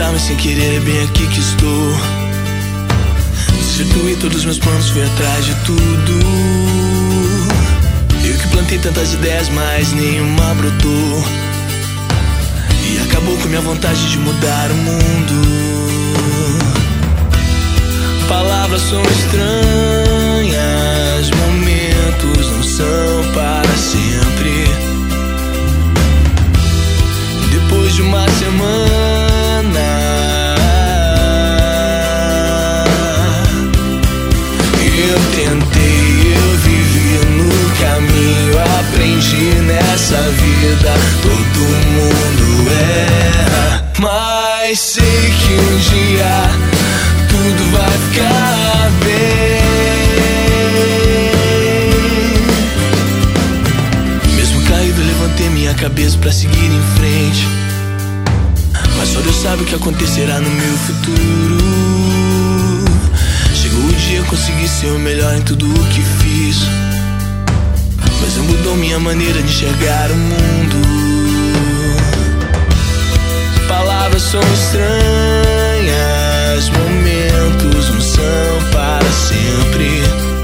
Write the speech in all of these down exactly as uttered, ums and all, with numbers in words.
procurar, mas sem querer é bem aqui que estou. Destituí todos os meus planos, fui atrás de tudo. Eu que plantei tantas ideias, mas nenhuma brotou. E acabou com minha vontade de mudar o mundo. Palavras são estranhas, momentos não são para sempre. Depois de uma semana, eu tentei, eu vivi no caminho, aprendi nessa vida, todo mundo erra, mas sei que um dia tudo vai ficar bem. Mesmo caído, levantei minha cabeça pra seguir em frente, mas só Deus sabe o que acontecerá no meu futuro. Chegou o dia, consegui ser o melhor em tudo o que fiz, mas não mudou minha maneira de enxergar o mundo. Palavras são estranhas, momentos não são para sempre.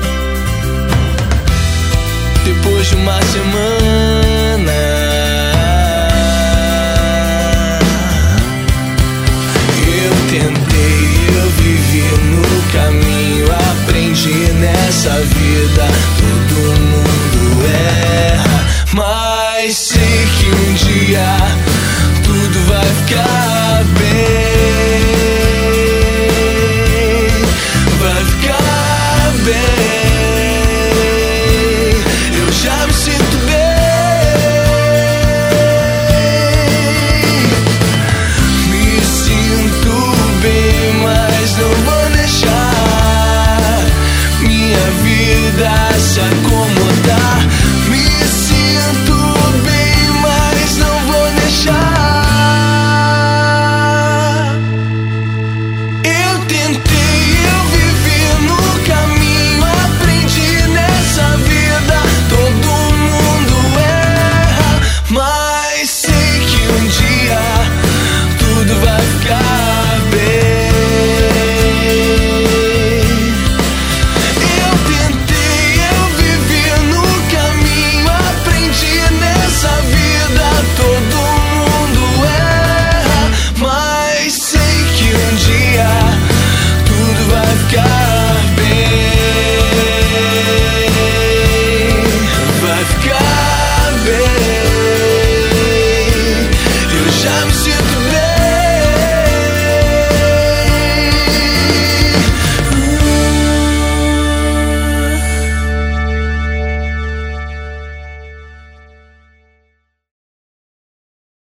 Depois de uma semana, eu tentei, eu vivi no caminho, aprendi nessa vida, todo mundo erra, mas sei que um dia tudo vai ficar bem.